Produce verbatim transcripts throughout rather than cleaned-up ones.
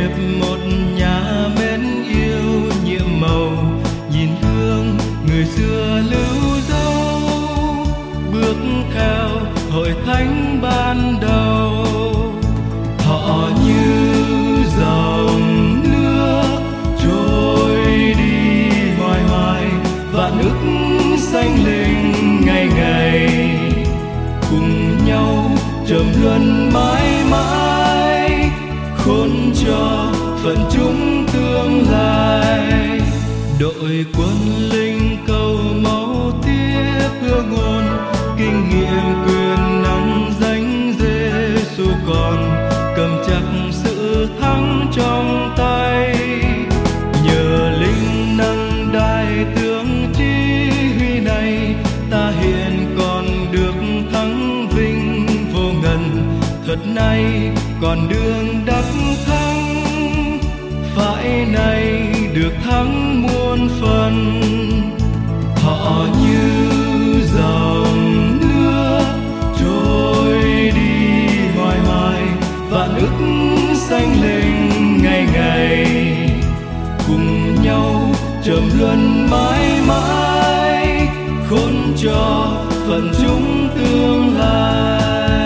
nghiệp một nhà mến yêu nhiệm màu, nhìn hương người xưa lưu dấu, bước theo hội thánh ban đầu. Họ như dòng nước trôi đi hoài hoài, vạn ức sanh linh ngày ngày, cùng nhau trầm luân mãi mãi, khôn cho phận chúng tương lai. Đội quân linh cầu máu tiếp hương ngôn, kinh nghiệm quyền năng danh Giêsu còn, cầm chắc sự thắng trong tay. Nhờ linh năng đại tướng chỉ huy này, ta hiện còn được thắng vinh vô ngần. Thật nay còn đường đắc thắng, phải nay được thắng muôn phần. Họ như dòng nước trôi đi hoài hoài, vạn ức sanh linh ngày ngày, cùng nhau trầm luân mãi mãi, khôn cho phận chúng tương lai.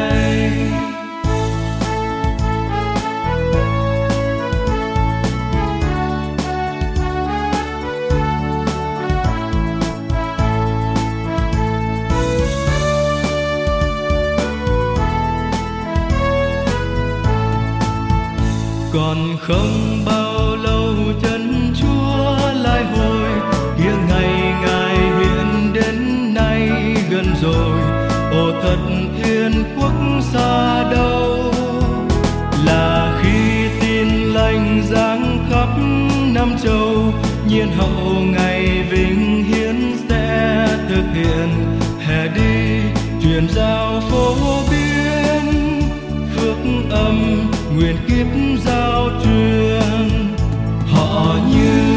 Còn không bao lâu chân Chúa lại hồi, kia ngày Ngài hiện đến nay gần rồi. Ồ thật thiên quốc xa đâu, là khi tin lành giáng khắp năm châu, nhiên hậu ngày vinh hiến sẽ thực hiện. Hè đi truyền giao phố biên, phước âm nguyện kiếp giao truyền. Họ như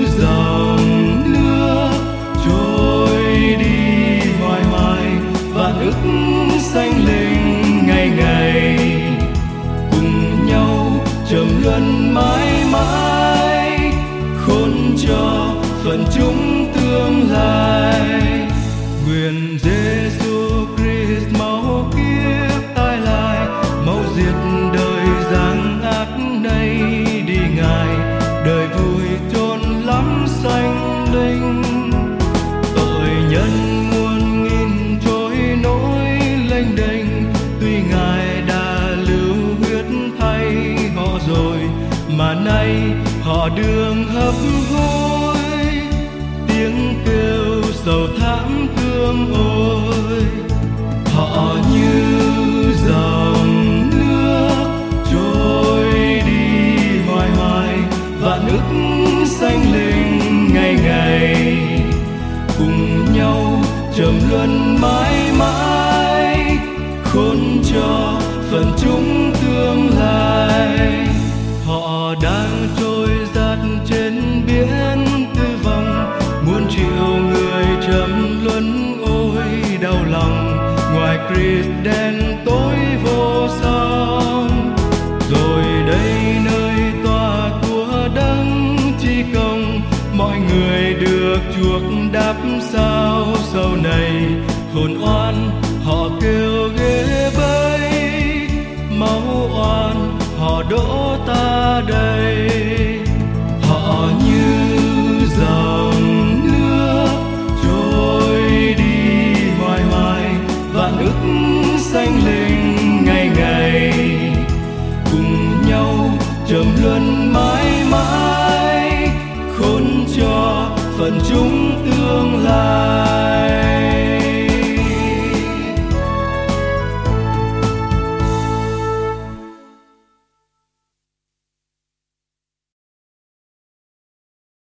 dòng nước trôi đi hoài hoài, vạn ức sanh linh ngày ngày, cùng nhau trầm luân mãi mãi, khôn cho phận chúng tương lai. Nguyện Giêsu Christ máu kiếp tái lại, máu diệt đời gian ác nay đi Ngài, đời vui chôn lắm sanh linh. Tội nhân muôn nghìn trôi nổi lênh đênh, tuy Ngài đã lưu huyết thay họ rồi, mà nay họ đường hấp hối, tiếng kêu sầu thảm thương ôi. Họ như dòng nước trôi đi hoài hoài, vạn ức sanh linh ngày ngày, cùng nhau trầm luân mãi mãi, khôn cho phận chúng tương lai. Họ đang trôi dạt trên biển tư vong, muôn triệu người trầm luân ôi đau lòng. Ngoài Christ đen tối vô song, rồi đây nơi tòa của đấng chi công, mọi người được chuộc đáp sao sau này. Hồn oan họ kêu ghê bấy, máu oan họ đổ ta đây. Họ như dòng nước trôi đi hoài hoài, vạn ức sanh linh ngày ngày, cùng nhau trầm luân mãi mãi, khôn cho phận chúng tương lai.